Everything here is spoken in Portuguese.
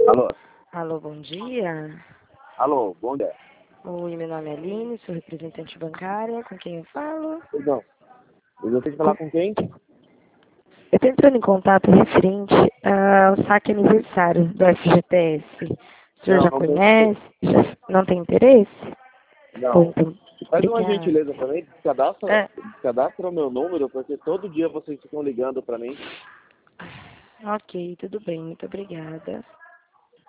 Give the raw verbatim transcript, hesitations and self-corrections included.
Alô? Alô, bom dia. Alô, bom dia. Oi, meu nome é Aline, sou representante bancária. Com quem eu falo? Perdão, eu gostaria de falar com quem? Eu estou entrando em contato referente ao saque aniversário do F G T S. O senhor Não, já não tem. conhece? Já não tem interesse? Ou Não. então, Faz uma obrigada. gentileza pra mim, cadastra, É, cadastra o meu número, porque todo dia vocês ficam ligando pra mim. ok, tudo bem, muito obrigada.